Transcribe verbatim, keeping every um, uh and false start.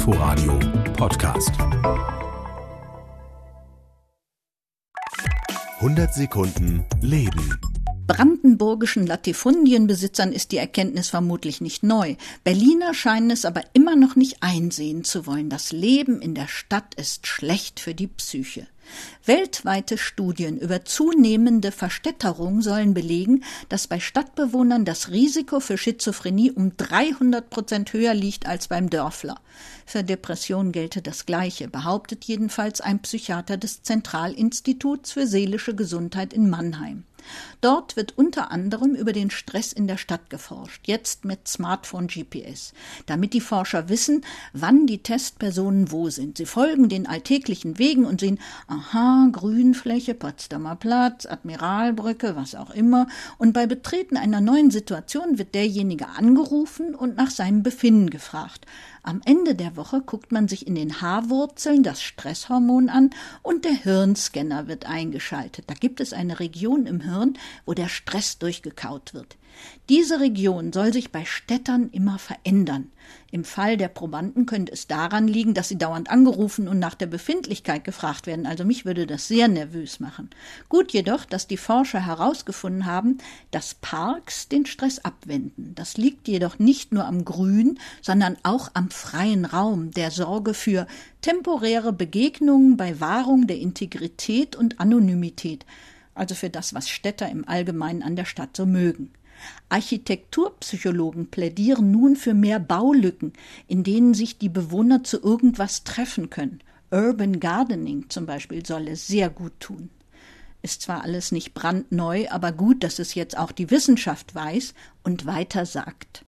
Inforadio Podcast. hundert Sekunden Leben. Brandenburgischen Latifundienbesitzern ist die Erkenntnis vermutlich nicht neu. Berliner scheinen es aber immer noch nicht einsehen zu wollen. Das Leben in der Stadt ist schlecht für die Psyche. Weltweite Studien über zunehmende Verstädterung sollen belegen, dass bei Stadtbewohnern das Risiko für Schizophrenie um dreihundert Prozent höher liegt als beim Dörfler. Für Depression gelte das Gleiche, behauptet jedenfalls ein Psychiater des Zentralinstituts für seelische Gesundheit in Mannheim. Dort wird unter anderem über den Stress in der Stadt geforscht, jetzt mit Smartphone-G P S, damit die Forscher wissen, wann die Testpersonen wo sind. Sie folgen den alltäglichen Wegen und sehen, aha, Grünfläche, Potsdamer Platz, Admiralbrücke, was auch immer. Und bei Betreten einer neuen Situation wird derjenige angerufen und nach seinem Befinden gefragt. Am Ende der Woche guckt man sich in den Haarwurzeln das Stresshormon an und der Hirnscanner wird eingeschaltet. Da gibt es eine Region im Hirn, wo der Stress durchgekaut wird. Diese Region soll sich bei Städtern immer verändern. Im Fall der Probanden könnte es daran liegen, dass sie dauernd angerufen und nach der Befindlichkeit gefragt werden. Also mich würde das sehr nervös machen. Gut jedoch, dass die Forscher herausgefunden haben, dass Parks den Stress abwenden. Das liegt jedoch nicht nur am Grün, sondern auch am freien Raum, der Sorge für temporäre Begegnungen bei Wahrung der Integrität und Anonymität. Also für das, was Städter im Allgemeinen an der Stadt so mögen. Architekturpsychologen plädieren nun für mehr Baulücken, in denen sich die Bewohner zu irgendwas treffen können. Urban Gardening zum Beispiel soll es sehr gut tun. Ist zwar alles nicht brandneu, aber gut, dass es jetzt auch die Wissenschaft weiß und weiter sagt.